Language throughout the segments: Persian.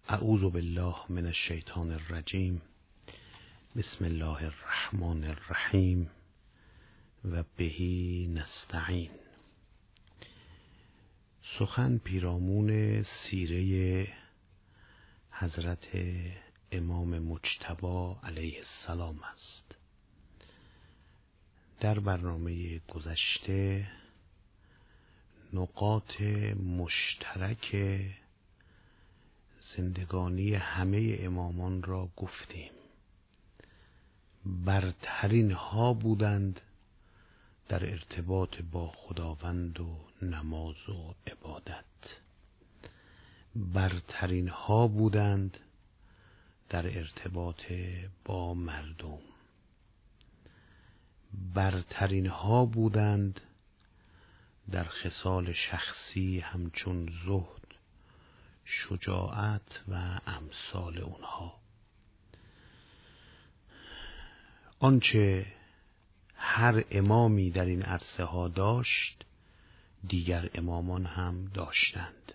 اعوذ بالله من الشیطان الرجیم. بسم الله الرحمن الرحیم و بهی نستعین. سخن پیرامون سیره حضرت امام مجتبی علیه السلام است. در برنامه گذشته نقاط مشترک زندگانی همه امامان را گفتیم. برترین ها بودند در ارتباط با خداوند و نماز و عبادت. برترین ها بودند در ارتباط با مردم. برترین ها بودند در خصال شخصی همچون زهد، شجاعت و امثال اونها. آنچه هر امامی در این عرصه ها داشت، دیگر امامان هم داشتند.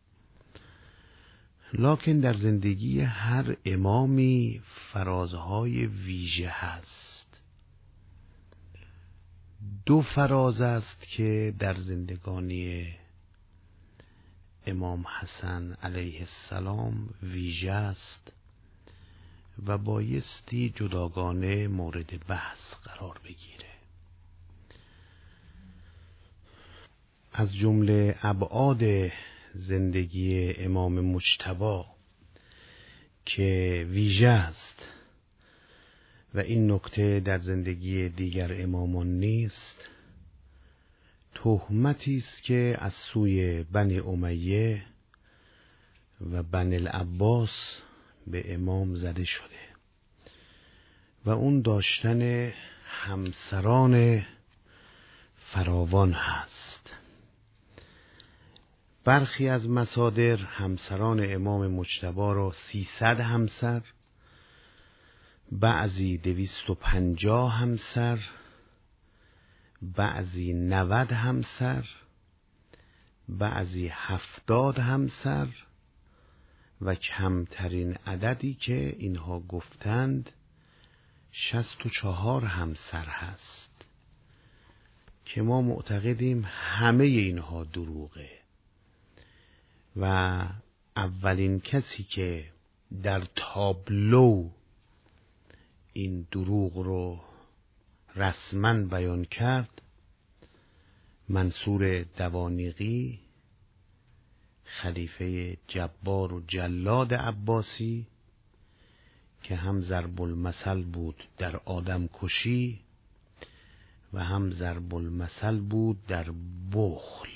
لکن در زندگی هر امامی فرازهای ویژه هست. دو فراز است که در زندگانی امام حسن علیه السلام ویژه است و بایستی جداگانه مورد بحث قرار بگیره. از جمله ابعاد زندگی امام مجتبی که ویژه است و این نکته در زندگی دیگر امامان نیست، تهمتی است که از سوی بنی امیه و بنی العباس به امام زده شده و اون داشتن همسران فراوان هست. برخی از مصادر همسران امام مجتبی را 300 همسر، بعضی 250 همسر، بعضی 90 همسر، بعضی 70 همسر و کمترین عددی که اینها گفتند 64 همسر هست که ما معتقدیم همه اینها دروغه و اولین کسی که در تابلو این دروغ رو رسما بیان کرد منصور دوانیقی، خلیفه جبار و جلاد عباسی که هم ضرب المثل بود در آدم کشی و هم ضرب المثل بود در بخل.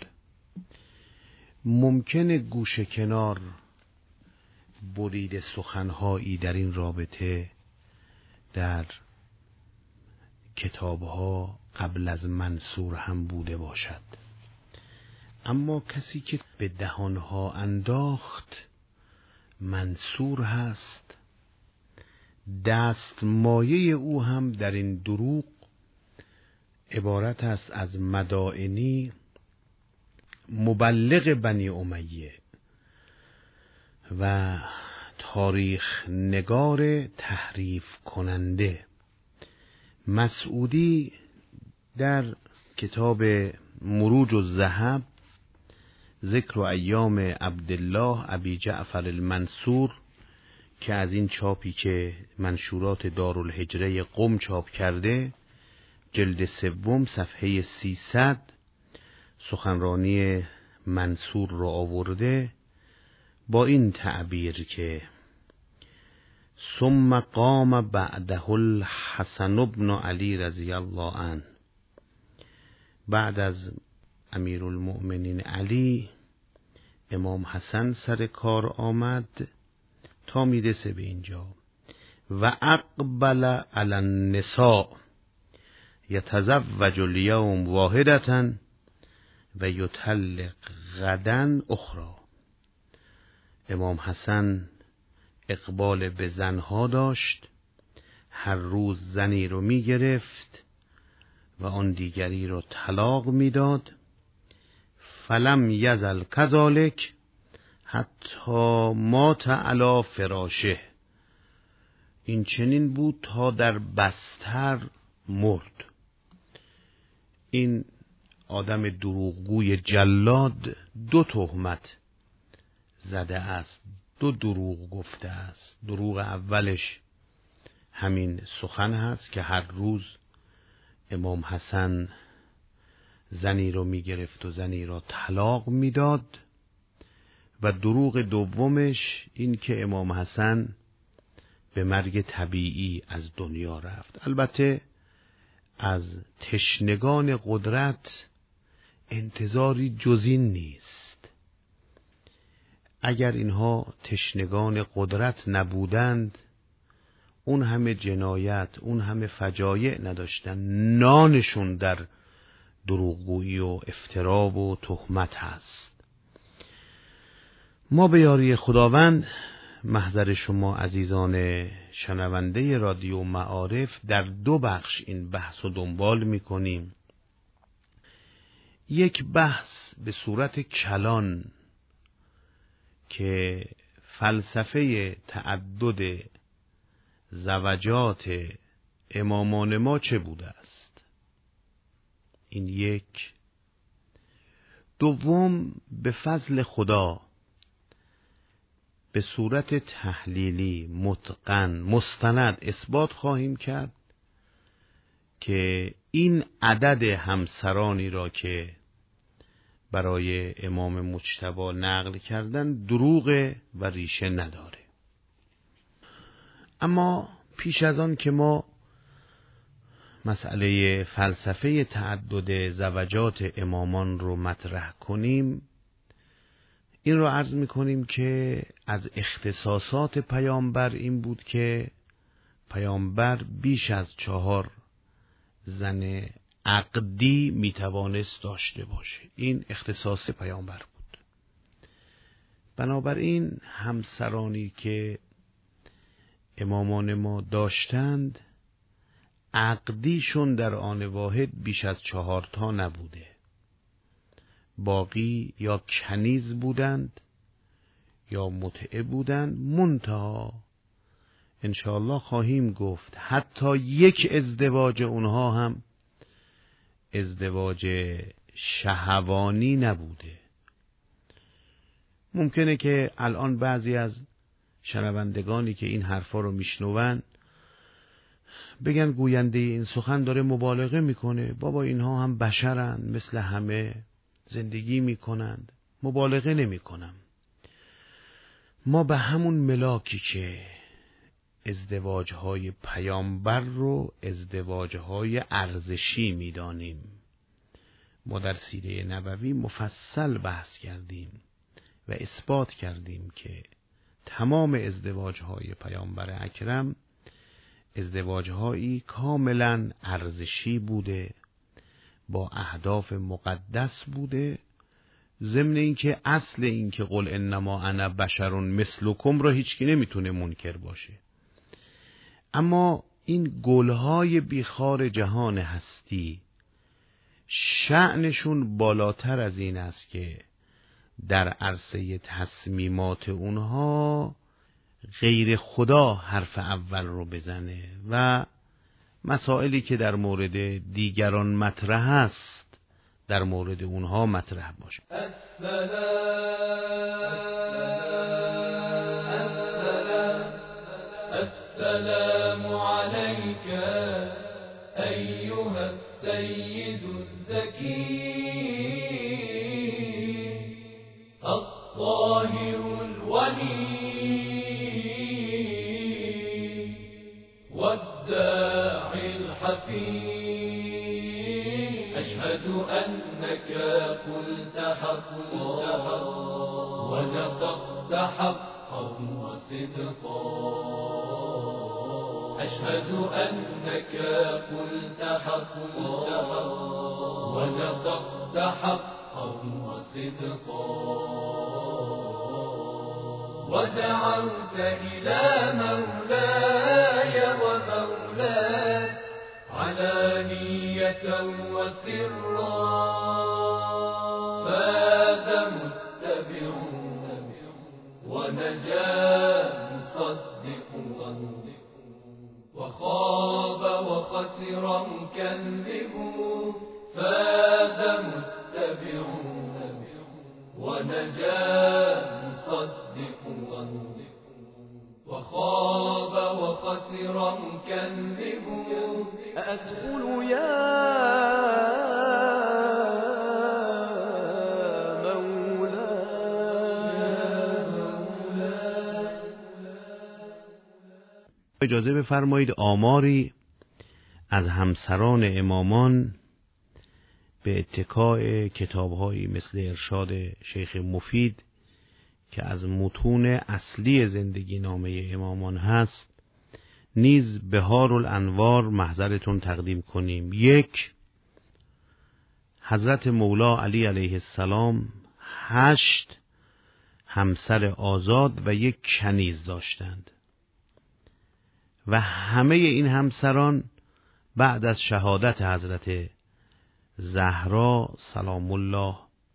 ممکنه گوشه کنار برید سخنهایی در این رابطه در کتابها قبل از منصور هم بوده باشد، اما کسی که به دهانها انداخت منصور هست. دستمایه او هم در این دروغ عبارت است از مدائنی مبلغ بنی امیه و تاریخ نگار تحریف کننده. مسعودی در کتاب مروج الذهب ذکر ایام عبدالله ابی جعفر المنصور که از این چاپی که منشورات دارالهجره قم چاپ کرده، جلد 3 صفحه 300 سخنرانی منصور را آورده با این تعبیر که ثم قام بعده الحسن بن علی رضی الله عنه، بعد از امیرالمؤمنین علی امام حسن سر کار آمد تا میرسه به اینجا و اقبل علی النساء یتزوج الیوم واحدة و یطلق غدا اخرى. امام حسن اقبال به زنها داشت، هر روز زنی رو می گرفت و آن دیگری رو طلاق می داد. فلم یزل کذالک حتی مات علی فراشه، این چنین بود تا در بستر مرد. این آدم دروغگوی جلاد 2 تهمت زده است، 2 دروغ گفته است. دروغ اولش همین سخن هست که هر روز امام حسن زنی رو میگرفت و زنی را طلاق میداد، و دروغ دومش این که امام حسن به مرگ طبیعی از دنیا رفت. البته از تشنگان قدرت انتظاری جز این نیست. اگر اینها تشنگان قدرت نبودند، اون همه جنایت، اون همه فجایع نداشتن. نانشون در دروغگویی و افترا و تهمت هست. ما به یاری خداوند محضر شما عزیزان شنونده رادیو معارف در 2 بخش این بحث رو دنبال می‌کنیم. یک بحث به صورت کلان که فلسفه تعدد زوجات امامان ما چه بوده است، این یک. دوم، به فضل خدا به صورت تحلیلی متقن مستند اثبات خواهیم کرد که این عدد همسرانی را که برای امام مجتبی نقل کردن دروغ و ریشه نداره. اما پیش از آن که ما مسئله فلسفه تعدد زوجات امامان رو مطرح کنیم، این رو عرض می‌کنیم که از اختصاصات پیامبر این بود که پیامبر بیش از 4 زن عقدی میتوانست داشته باشه. این اختصاص پیامبر بود. بنابراین همسرانی که امامان ما داشتند عقدیشون در آن واحد بیش از 4 تا نبوده. باقی یا کنیز بودند یا متعه بودند. منتها انشاءالله خواهیم گفت حتی یک ازدواج اونها هم ازدواج شهوانی نبوده. ممکنه که الان بعضی از شنوندگانی که این حرفا رو میشنون بگن گوینده این سخن داره مبالغه میکنه. بابا اینها هم بشرن، مثل همه زندگی میکنند. مبالغه نمیکنم. ما به همون ملاکی که ازدواجهای پیامبر رو ازدواجهای ارزشی میدانیم. ما در سیره نبوی مفصل بحث کردیم و اثبات کردیم که تمام ازدواجهای پیامبر اکرم ازدواجهایی کاملا ارزشی بوده، با اهداف مقدس بوده، ضمن اینکه اصل اینکه قل انما انا بشر مثلکم را هیچکی نمیتونه منکر باشه. اما این گلهای بیخار جهان هستی شأنشون بالاتر از این است که در عرصه تصمیمات اونها غیر خدا حرف اول رو بزنه و مسائلی که در مورد دیگران مطرح است در مورد اونها مطرح باشه. السلام عليك أيها السيد الزكي الطاهر الولي والداعي الحفي أشهد أنك قلت حقا ونطقت حقا وصدقا أشهد أنك قلت حقا ونطقت حقا وصدقا ودعوت إلى مولاي ومولاك علانية وسرا فاز متبعون وخسر مكذب فاز متبع ونجا مصدق وخاب وخسر مكذب أدخل يا اجازه بفرمایید آماری از همسران امامان به اتکاء کتاب‌هایی مثل ارشاد شیخ مفید که از متون اصلی زندگی نامه امامان هست نیز بهار الانوار محضرتون تقدیم کنیم. 1. حضرت مولا علی علیه السلام 8 همسر آزاد و 1 کنیز داشتند و همه این همسران بعد از شهادت حضرت زهرا سلام الله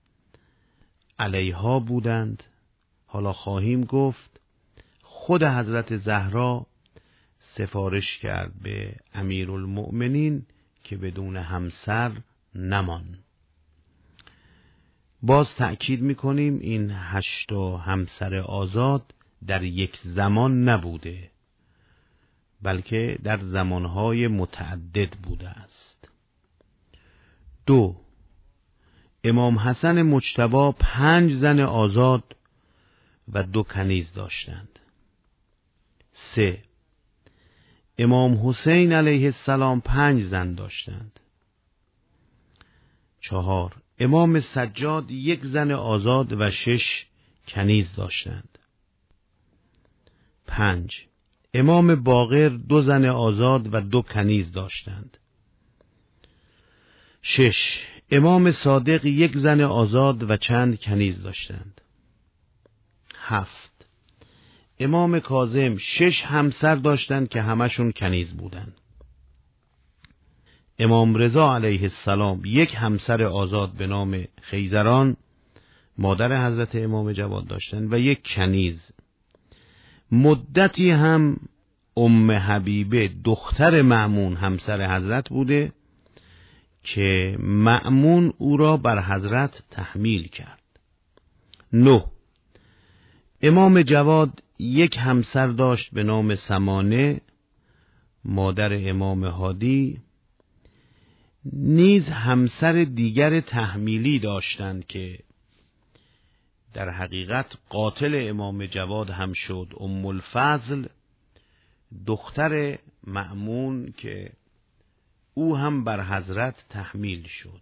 علیها بودند. حالا خواهیم گفت خود حضرت زهرا سفارش کرد به امیرالمؤمنین که بدون همسر نمان. باز تأکید میکنیم این 8 همسر آزاد در یک زمان نبوده بلکه در زمانهای متعدد بوده است. 2. امام حسن مجتبی 5 زن آزاد و 2 کنیز داشتند. 3. امام حسین علیه السلام 5 زن داشتند. 4. امام سجاد 1 زن آزاد و 6 کنیز داشتند. 5. امام باقر 2 زن آزاد و 2 کنیز داشتند. 6. امام صادق 1 زن آزاد و چند کنیز داشتند. 7. امام کاظم 6 همسر داشتند که همشون کنیز بودند. امام رضا علیه السلام 1 همسر آزاد به نام خیزران مادر حضرت امام جواد داشتند و 1 کنیز. مدتی هم ام حبیبه دختر مأمون همسر حضرت بوده که مأمون او را بر حضرت تحمیل کرد. 9. امام جواد 1 همسر داشت به نام سمانه مادر امام هادی، نیز همسر دیگر تحمیلی داشتند که در حقیقت قاتل امام جواد هم شد، ام الفضل دختر مأمون که او هم بر حضرت تحمیل شد.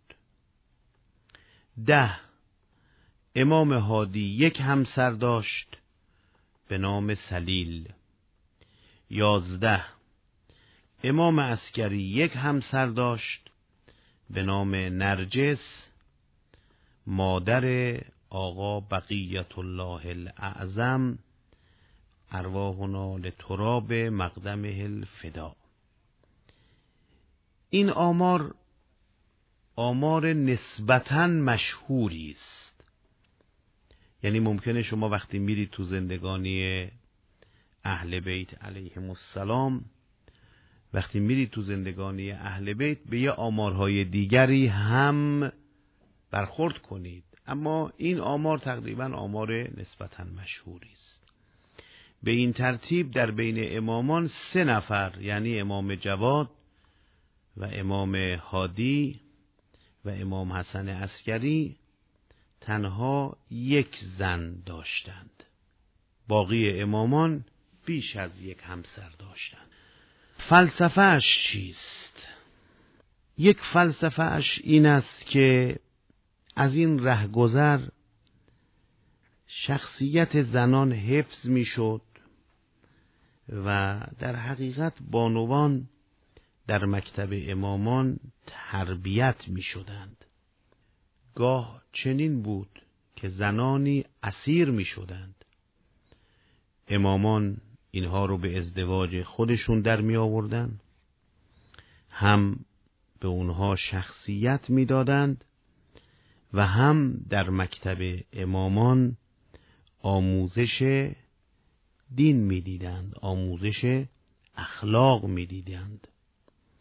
10. امام هادی 1 همسر داشت به نام سلیل. 11. امام عسکری 1 همسر داشت به نام نرجس مادر آقا بقیت الله الاعظم ارواحنا لتراب مقدمه الفدا. این آمار نسبتاً مشهوری است. یعنی ممکنه شما وقتی میرید تو زندگانی اهل بیت علیهم السلام، وقتی میرید تو زندگانی اهل بیت به یه آمارهای دیگری هم برخورد کنید، اما این آمار تقریباً آمار نسبتاً مشهوری است. به این ترتیب در بین امامان 3 نفر یعنی امام جواد و امام هادی و امام حسن عسکری تنها 1 زن داشتند. باقی امامان بیش از 1 همسر داشتند. فلسفه اش چیست؟ یک فلسفه اش این است که از این رهگذر شخصیت زنان حفظ می شد و در حقیقت بانوان در مکتب امامان تربیت می شدند. گاه چنین بود که زنانی اسیر می شدند. امامان اینها رو به ازدواج خودشون در می آوردن، هم به اونها شخصیت می دادند و هم در مکتب امامان آموزش دین می دیدند، آموزش اخلاق می دیدند.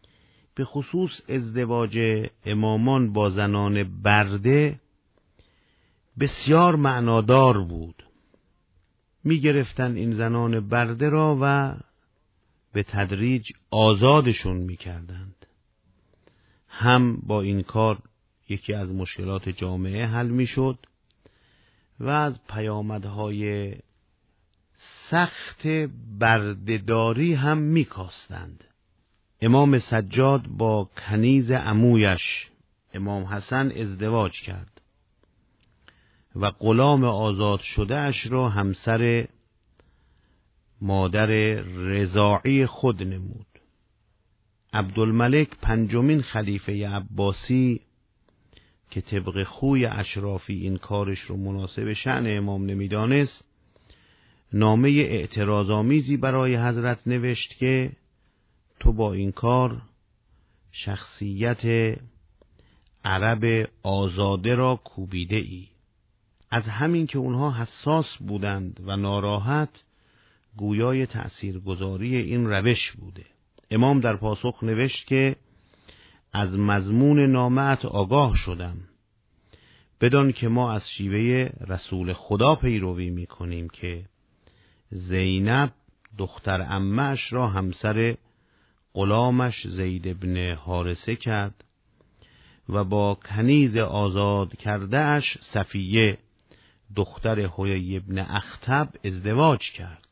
به خصوص ازدواج امامان با زنان برده بسیار معنادار بود. می گرفتن این زنان برده را و به تدریج آزادشون می کردند. هم با این کار یکی از مشکلات جامعه حل می شد و از پیامدهای سخت بردهداری هم می کاستند. امام سجاد با کنیز عمویش امام حسن ازدواج کرد و غلام آزاد شده اش را همسر مادر رضاعی خود نمود. عبدالملک پنجمین خلیفه عباسی که طبق خوی اشرافی این کارش رو مناسب شأن امام نمیدانست، نامه اعتراض‌آمیزی برای حضرت نوشت که تو با این کار شخصیت عرب آزاده را کوبیده ای. از همین که اونها حساس بودند و ناراحت، گویای تأثیرگذاری این روش بوده. امام در پاسخ نوشت که از مضمون نامه‌ات آگاه شدم، بدان که ما از شیوه رسول خدا پیروی می‌کنیم که زینب دختر عمه‌اش را همسر غلامش زید بن حارثه کرد و با کنیز آزاد کرده اش صفیه دختر حیی بن اخطب ازدواج کرد.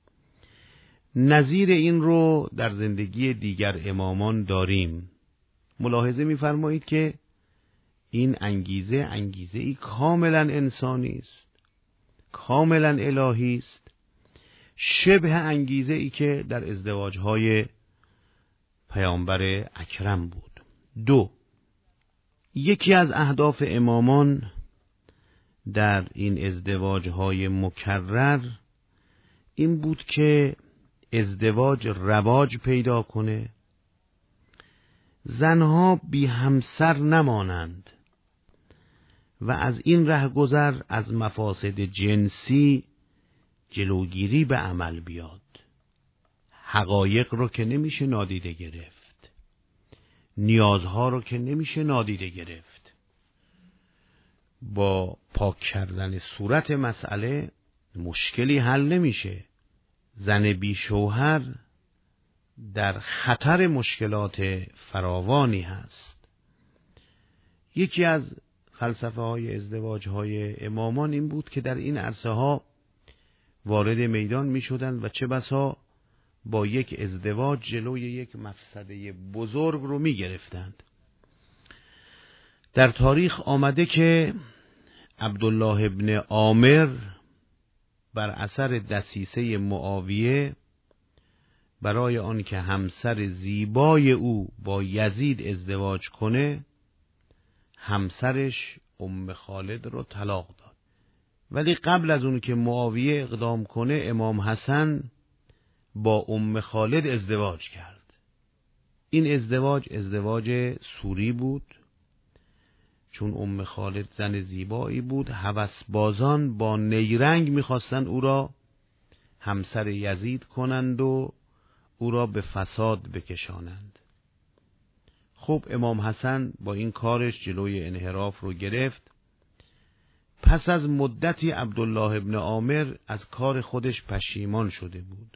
نظیر این رو در زندگی دیگر امامان داریم. ملاحظه می‌فرمایید که این انگیزه‌ای کاملا انسانی است، کاملا الهی است، شبه انگیزه‌ای که در ازدواج‌های پیامبر اکرم بود. 2. یکی از اهداف امامان در این ازدواج‌های مکرر این بود که ازدواج رواج پیدا کنه، زنها بی همسر نمانند و از این رهگذر از مفاسد جنسی جلوگیری به عمل بیاد. حقایق رو که نمیشه نادیده گرفت، نیازها رو که نمیشه نادیده گرفت. با پاک کردن صورت مسئله مشکلی حل نمیشه. زن بی شوهر در خطر مشکلات فراوانی هست. یکی از فلسفه های ازدواج های امامان این بود که در این عرصه ها وارد میدان می شدند و چه بسا با یک ازدواج جلوی یک مفسده بزرگ رو می گرفتند. در تاریخ آمده که عبدالله ابن عامر بر اثر دسیسه معاویه برای آن که همسر زیبای او با یزید ازدواج کنه، همسرش ام خالد رو طلاق داد. ولی قبل از اون که معاویه اقدام کنه، امام حسن با ام خالد ازدواج کرد. این ازدواج سوری بود، چون ام خالد زن زیبایی بود. هوسبازان با نیرنگ میخواستن او را همسر یزید کنند و او را به فساد بکشانند. خب امام حسن با این کارش جلوی انحراف رو گرفت. پس از مدتی عبدالله ابن عامر از کار خودش پشیمان شده بود.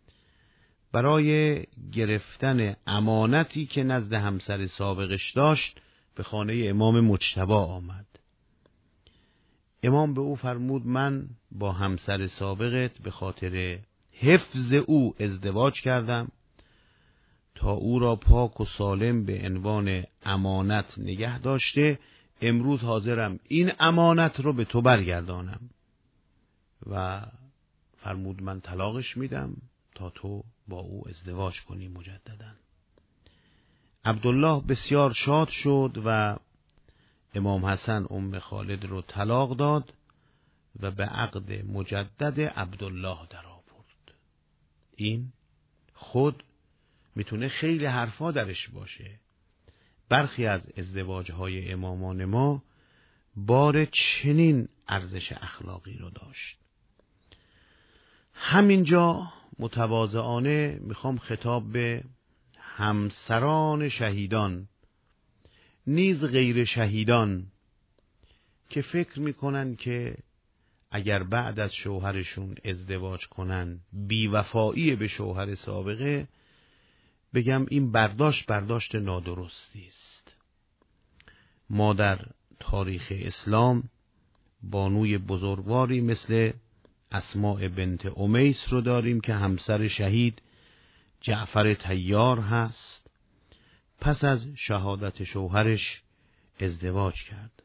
برای گرفتن امانتی که نزد همسر سابقش داشت به خانه امام مجتبی آمد. امام به او فرمود من با همسر سابقت به خاطر حفظ او ازدواج کردم تا او را پاک و سالم به عنوان امانت نگه داشته. امروز حاضرم این امانت رو به تو برگردانم. و فرمود من طلاقش میدم تا تو با او ازدواج کنی مجددا. عبدالله بسیار شاد شد و امام حسن ام خالد رو طلاق داد و به عقد مجدد عبدالله در آورد. این خود میتونه خیلی حرفا درش باشه. برخی از ازدواجهای امامان ما بار چنین ارزش اخلاقی رو داشت. همینجا متواضعانه میخوام خطاب به همسران شهیدان نیز غیر شهیدان که فکر میکنن که اگر بعد از شوهرشون ازدواج کنن بیوفایی به شوهر سابقه، بگم این برداشت نادرستی است. ما در تاریخ اسلام بانوی بزرگواری مثل اسماء بنت امیس رو داریم که همسر شهید جعفر طیار هست. پس از شهادت شوهرش ازدواج کرد.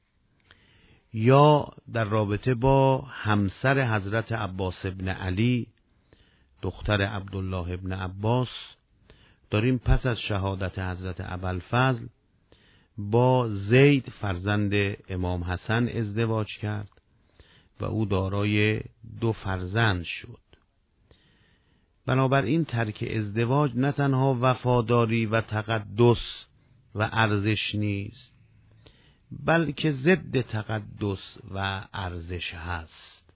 یا در رابطه با همسر حضرت عباس ابن علی دختر عبدالله ابن عباس داریم پس از شهادت حضرت ابوالفضل با زید فرزند امام حسن ازدواج کرد و او دارای 2 فرزند شد. بنابراین ترک ازدواج نه تنها وفاداری و تقدس و ارزش نیست، بلکه ضد تقدس و ارزش هست.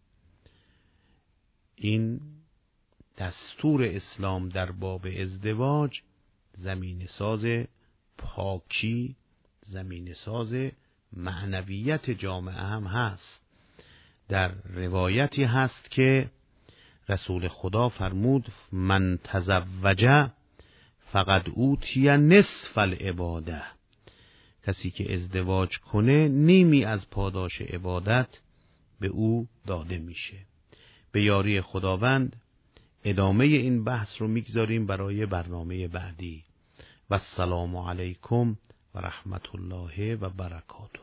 این دستور اسلام در باب ازدواج زمین ساز پاکی، زمین ساز معنویت جامعه هم هست. در روایتی هست که رسول خدا فرمود من تزوج فقد اوتی نصف العباده، کسی که ازدواج کنه نیمی از پاداش عبادت به او داده میشه. به یاری خداوند ادامه این بحث رو میگذاریم برای برنامه بعدی. و السلام علیکم و رحمت الله و برکاته.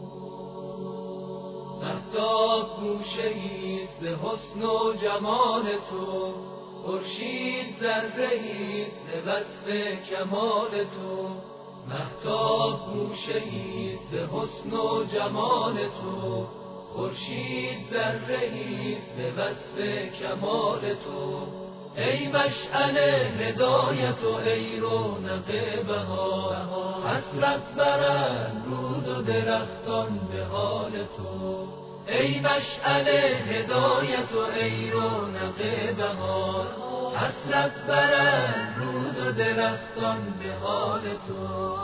مهتاب گوشه‌ایست ز حسن و جمال تو، خورشید ذره‌ایست ز وصف کمال تو. مهتاب گوشه‌ایست ز حسن و جمال تو، خورشید ذره‌ایست ز وصف کمال تو. ای مشعل هدایت و ای رونق بهار، حسرت برند رود و درختان به حال تو. ای مشعل هدایت و ای رونق بهار، حسرت برند رود و درختان به حال تو.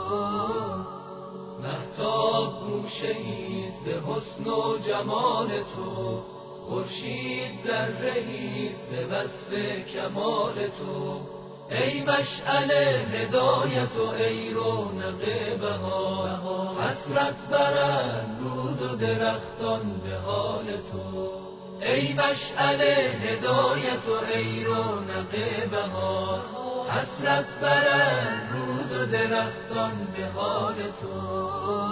مهتاب گوشه‌ایست ز حسن و جمال تو، خورشید ذره‌ایست ز وصف کمال تو. ای مشعل هدایت و ای رونق بهار، حسرت برند رود و درختان به حال تو. ای مشعل هدایت و ای رونق بهار، حسرت برند رود و درختان به حال تو.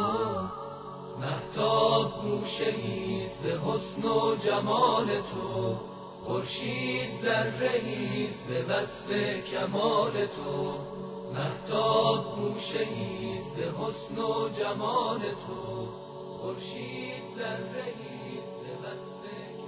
مهتاب گوشه‌ایست ز حسن و جمال تو، خورشید ذره‌ایست ز وصف کمال تو. مهتاب گوشه‌ایست ز حسن و جمال تو، خورشید ذره‌ایست ز وصف